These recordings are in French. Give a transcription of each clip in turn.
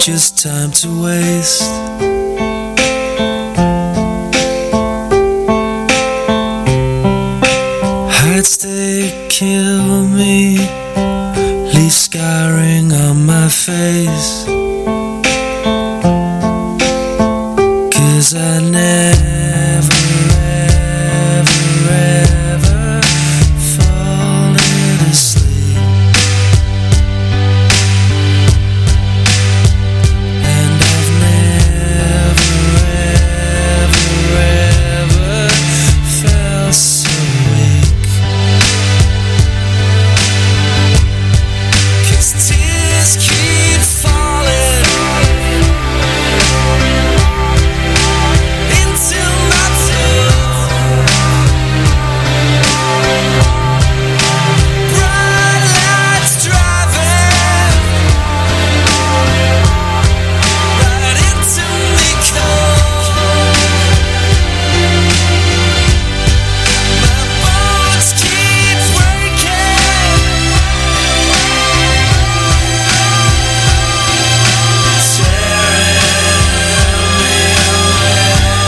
just time to waste. I'd stay, kill me, leave scarring on my face. 'Cause I never, ever, ever fallen asleep. And I've never, ever, ever felt so weak. 'Cause tears keep falling into my tooth. Bright lights driving right into me cold. My bones keep breaking, tearing me away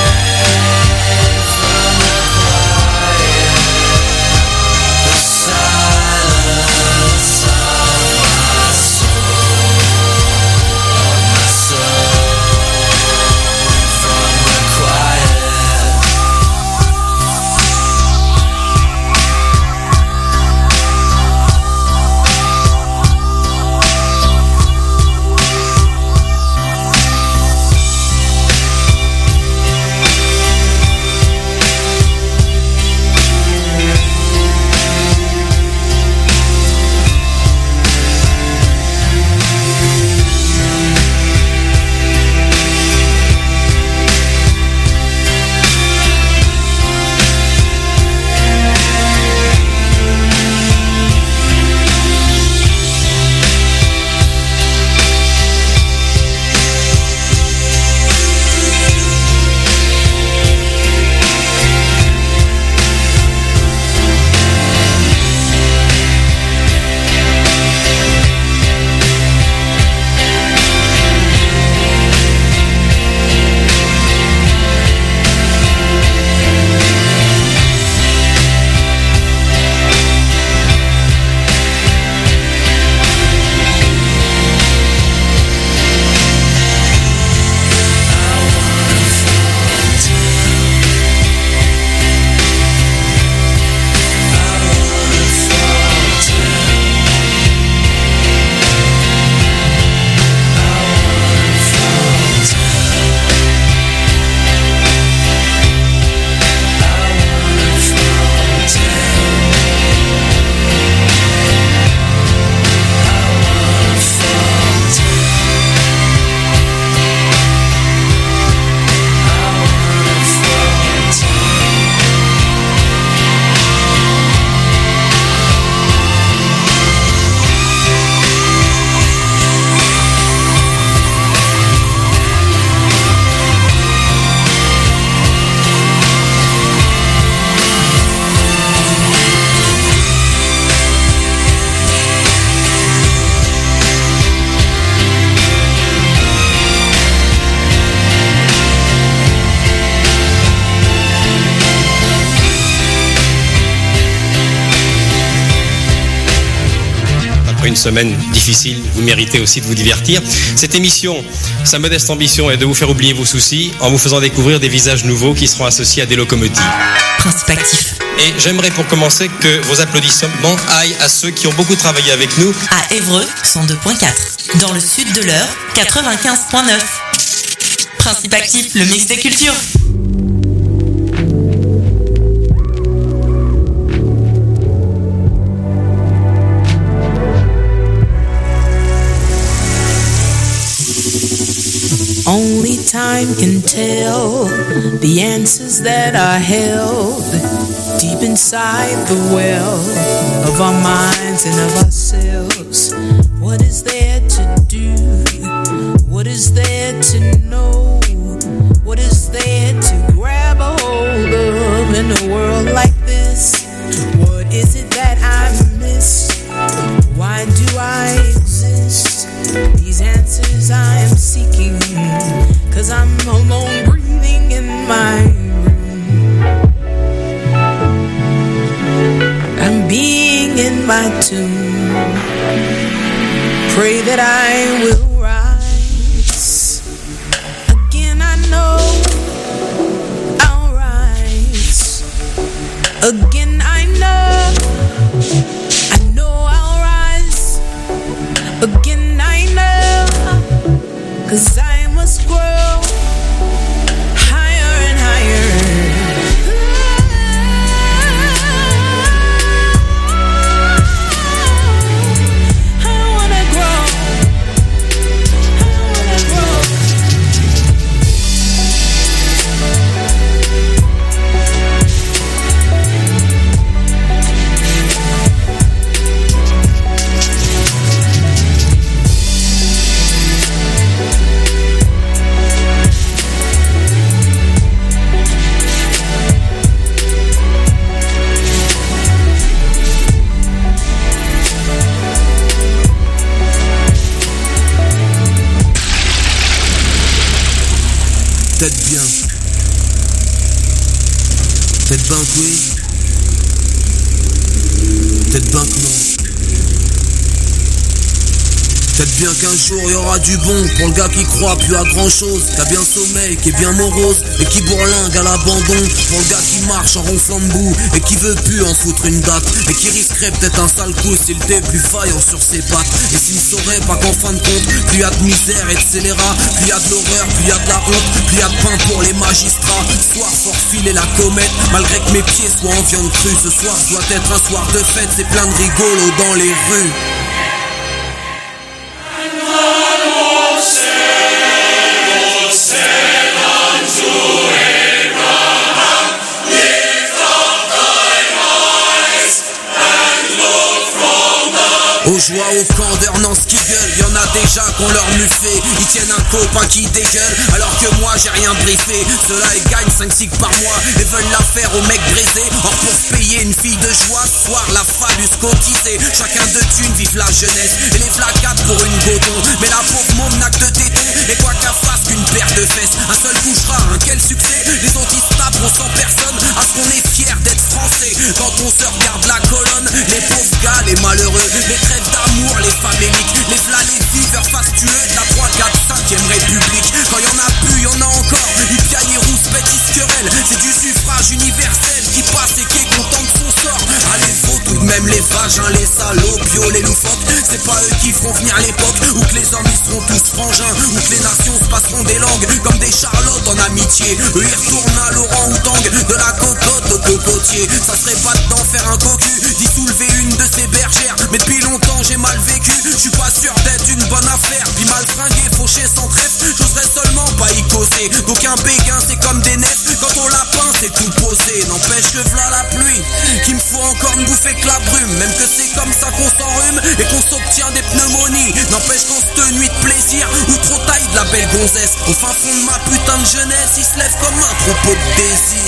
from the quiet, the silence of my soul, from the quiet. Une semaine difficile, vous méritez aussi de vous divertir. Cette émission, sa modeste ambition est de vous faire oublier vos soucis en vous faisant découvrir des visages nouveaux qui seront associés à des locomotives. Principe actif. Et j'aimerais pour commencer que vos applaudissements aillent à ceux qui ont beaucoup travaillé avec nous. À Évreux, 102.4. Dans le sud de l'Eure, 95.9. Principe actif, le mix des cultures. Only time can tell the answers that are held deep inside the well of our minds and of ourselves. What is there to do? What is there to know? What is there to grab a hold of in a world like this? What is it that I miss? Why do I exist? These answers I am peut-être bien. Peut-être ben que oui. Peut-être ben que non. Peut-être bien qu'un jour y aura du bon pour le gars qui croit plus à grand chose, qui a bien sommeil, qui est bien morose et qui bourlingue à l'abandon. Pour le gars qui marche en ronflant debout et qui veut plus en foutre une date et qui risquerait peut-être un sale coup s'il était plus vaillant sur ses pattes. Et s'il saurait pas qu'en fin de compte, plus y a de misère et de scélérat, plus y a de l'horreur, plus y a de la honte, plus y a de pain pour les magistrats. Soir fort filer la comète, malgré que mes pieds soient en viande crue. Ce soir doit être un soir de fête, c'est plein de rigolos dans les rues. Aux joies, aux candeurs, non ce qui gueule, y'en a déjà qu'on leur muffé. Ils tiennent un copain qui dégueule, alors que moi j'ai rien briefé. Ceux-là ils gagnent 5 cigs par mois et veulent la faire aux mecs brisés. Or pour se payer une fille de joie, ce soir la phallus cotisée. Chacun de thunes, vive la jeunesse et les flacades pour une goton. Mais la pauvre môme n'a que de tétons, et quoi qu'elle fasse qu'une paire de fesses. Un seul couchera, quel succès. Les autres ils se taperont sans personne, à ce qu'on est fier d'être français. Quand on se regarde la colonne, les pauvres gars, les malheureux, les trêves d'amour, les faméliques, les v'là les viveurs fastueux de la 3, 4, 5ème République. Quand y'en a plus, y'en a encore. Ils piaillent et rouspètent, ils se querellent. C'est du suffrage universel qui passe et qui est content de son sort. Ah les faux, tout de même les vagins, les salauds, bio, les loufoques. C'est pas eux qui feront venir l'époque où que les hommes ils seront tous frangins, où que les nations se passeront des langues comme des charlottes en amitié. Eux ils retournent à l'orang-outang, de la cocotte au cocotier. Ça serait pas d'en faire un cocu, d'y soulever une de ces bergères. Mais depuis longtemps j'ai mal vécu, je suis pas sûr d'être une bonne affaire. Puis mal fringué, fauché sans trèfle, j'oserais seulement pas y causer. Donc un béguin c'est comme des nefs, quand on la peint c'est tout posé. N'empêche que v'là la pluie, qu'il me faut encore me bouffer que la brume. Même que c'est comme ça qu'on s'enrhume et qu'on s'obtient des pneumonies. N'empêche qu'on se nuit de plaisir ou trop taille de la belle gonzesse. Au fin fond de ma putain de jeunesse, il se lève comme un troupeau de désir.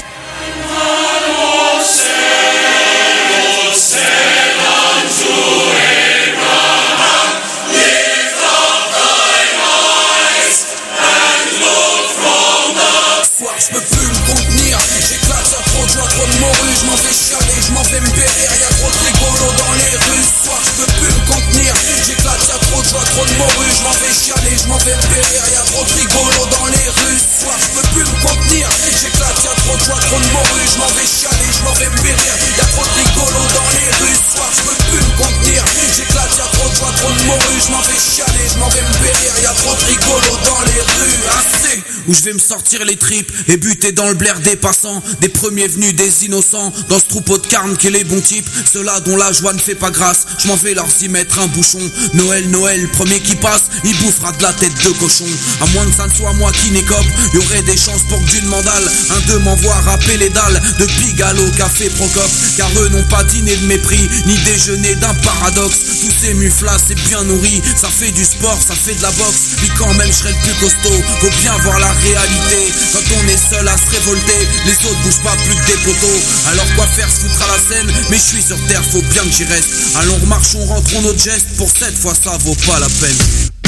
Je peux plus me contenir, j'éclate, y'a trop de joie, trop de morue. Je m'en vais chialer, je m'en vais me périr, y'a trop de rigolos dans les rues. Ce soir je peux plus me contenir, j'éclate, y'a trop de joie, trop de morue. Je m'en vais chialer, je m'en vais me périr, y'a trop de rigolos dans les rues. Ce soir je peux plus me contenir, j'éclate, y'a trop de joie, trop de morue. Je m'en vais chialer, je m'en vais me périr, y'a trop de rigolos dans les rues. Ce soir je peux plus me contenir, j'éclate, y'a trop de joie, trop de morue. Je m'en vais chialer, je m'en vais me périr, y'a trop de rigolos dans les rues. Assez, où je vais me sortir les tripes et buter dans le blaire des passants, des premiers venus, des innocents, dans ce troupeau de carne qu'est les bons types, ceux-là dont la joie ne fait pas grâce. Je m'en vais leur y mettre un bouchon. Noël, Noël, premier qui passe, il bouffera de la tête de cochon. À moins que ça ne soit moi qui n'écope, y aurait des chances pour que d'une mandale, un d'eux m'envoie râper les dalles de Pigalle au café Procope. Car eux n'ont pas dîné de mépris, ni déjeuner d'un paradoxe. Tous ces muflas, c'est bien nourri, ça fait du sport, ça fait de la boxe. Puis quand même je serai le plus costaud, faut bien voir la réalité. Quand on est seul à se révolter, les autres bougent pas plus que des poteaux. Alors quoi faire, se foutre à la scène, mais je suis sur terre, faut bien que j'y reste. Allons remarchons, rentrons notre geste, pour cette fois ça vaut pas la peine.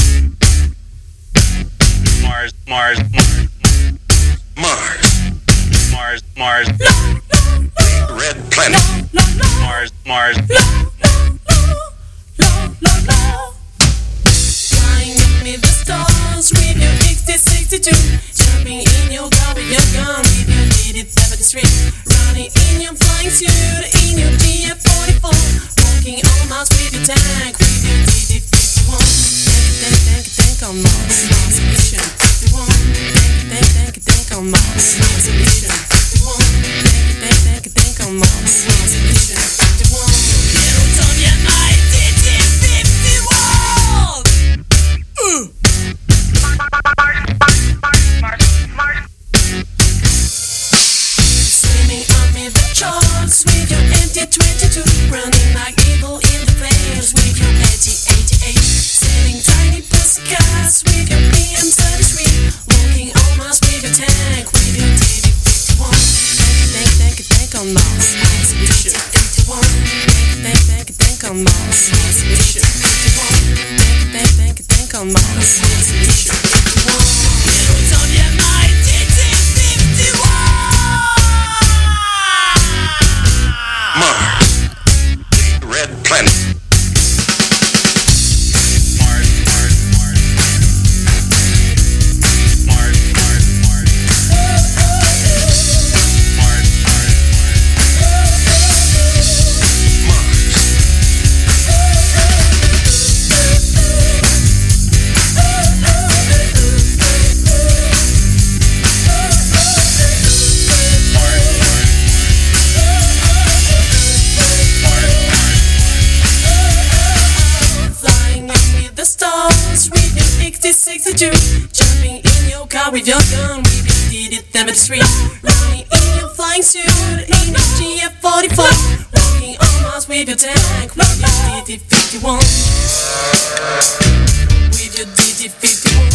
Mars, Mars, Mars, Mars, Mars, Red Planet, Mars, Mars. Flying with me the stars with your XT62, jumping in your car with your gun with your DD73, running in your flying suit in your GF44, walking on Mars with your tank with your DD51. Think on Mars, Mars mission 51. Think on Mars, Mars mission 51. Think on Mars, Mars mission 51. Quiero todavía my DD51. Swimming under the charts with your MT22, running like evil in the flames with your AT88, setting tiny pussycats with your PM33, walking on Mars with your tank with your DD51. Think on Mars, Mars mission 51. Think on Mars, Mars mission 51. Think on Mars, Mars mission 51. Quiero todavía my 6062. Jumping in your car with your gun, we did it down the street. Running in your flying suit, in your GF44. Walking on Mars with your tank, with your DD51. With your DD51.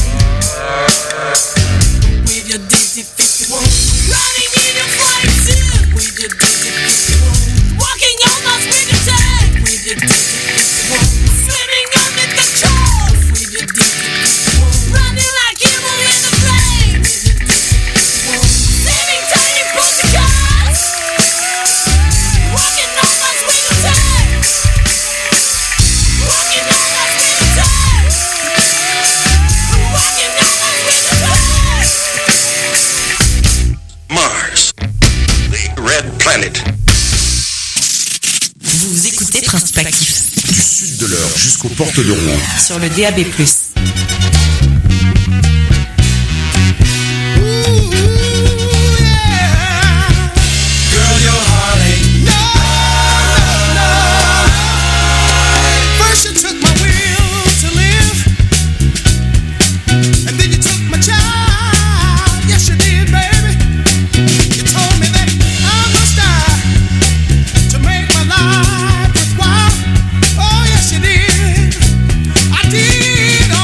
With your DD51. Running in your flying suit, with your DD51. Walking on Mars with your tank, with your DD51. Swimming under the controls, with your DD51. Running like evil in the flames, with your DD51. Living tiny protocols. Walking on Mars with your tank. Walking on Mars with your tank. Walking on Mars with your tank. Mars, the red planet. Vous écoutez Principe Actif Du sud de l'heure jusqu'aux portes de Rouen. sur le DAB+. Girl, your heart ain't First you took my will to live, and then you took my child. Yes, you did, baby. You told me that I must die to make my life worthwhile. Oh, yes, you did. I did.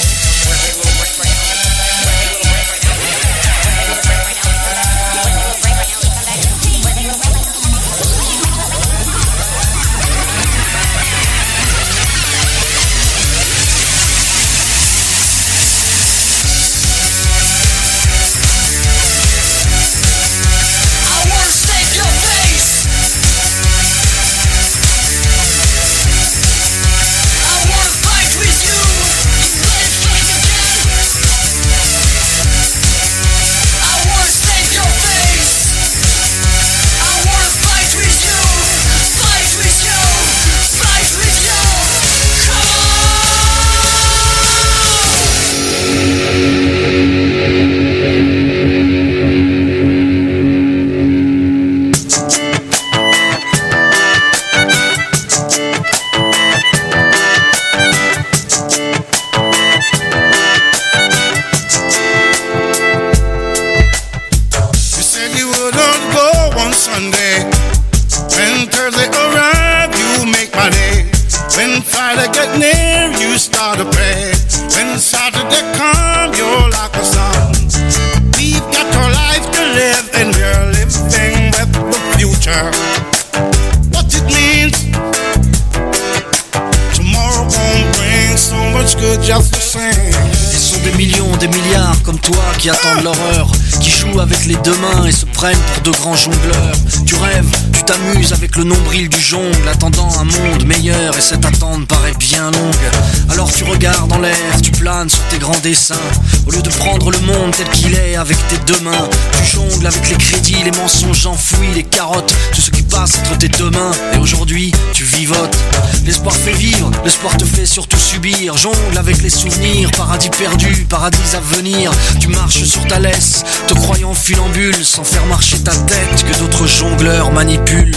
Qui attendent l'horreur, qui jouent avec les deux mains et se prennent pour de grands jongleurs. Tu rêves, tu t'amuses avec le nombril du jongle, attendant un monde meilleur et cette attente paraît bien longue. Alors tu regardes en l'air, tu planes sur tes grands dessins. Au lieu de prendre le monde tel qu'il est avec tes deux mains, tu jongles avec les crédits, les mensonges enfouis, les carottes, tout ce qui passe entre tes deux mains. Et aujourd'hui, tu vivotes. L'espoir fait vivre, l'espoir te fait surtout subir. Jongle avec les souvenirs, paradis perdu, paradis à venir. Tu marches sur ta laisse, te croyant funambule, sans faire marcher ta tête que d'autres jongleurs manipulent.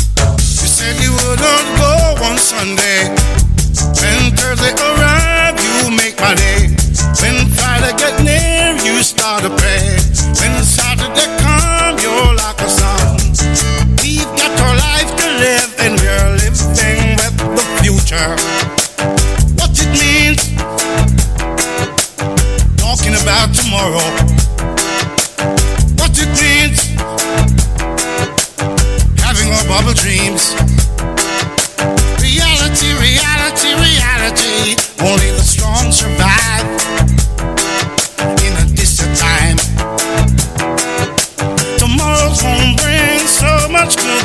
You said you wouldn't go on Sunday. When Thursday arrived, you make my day. When Friday get near, you start to pray. When Saturday come, you're like a sun. We've got our life to live and we're living with the future. What it means, talking about tomorrow. What it means, having our bubble dreams. Reality, reality, reality. Only the strong survive.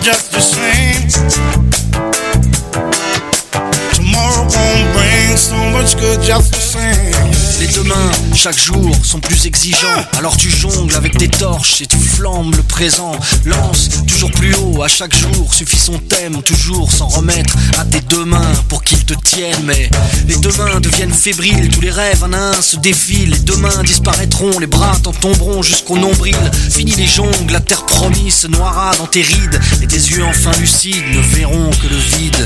just the same. Tomorrow won't bring so much good just the same. Les demains, chaque jour, sont plus exigeants. Alors tu jongles avec tes torches et tu flambes le présent. Lance toujours plus haut à chaque jour. Suffit son thème, toujours s'en remettre à tes deux mains pour qu'ils te tiennent. Mais les demain deviennent fébriles. Tous les rêves un à un se défilent. Les demain disparaîtront, les bras t'en tomberont jusqu'au nombril. Fini les jongles, la terre promise se noiera dans tes rides. Et tes yeux enfin lucides ne verront que le vide.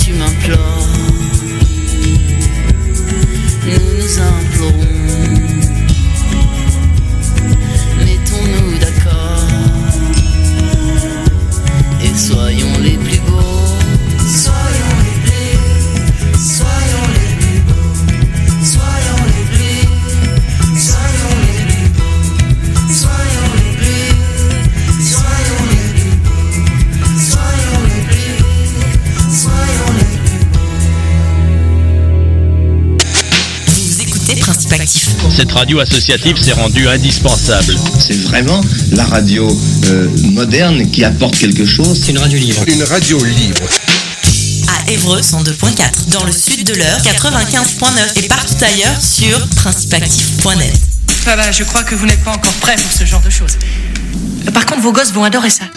tu m'implores, nous nous implorons, mettons-nous d'accord et soyons les plus beaux. Soyons les plus, soyons les plus beaux, soyons les plus, soyons les plus beaux, soyons les plus, soyons les plus beaux, soyons les plus, soyons les plus. Vous écoutez Principe Actif. Cette radio associative s'est rendue indispensable. C'est vraiment la radio moderne qui apporte quelque chose. C'est une radio libre. Une radio libre. À Évreux 102.4, dans le sud de l'Eure 95.9 et partout ailleurs sur principeactif.net. Je crois que vous n'êtes pas encore prêts pour ce genre de choses. Par contre, vos gosses vont adorer ça.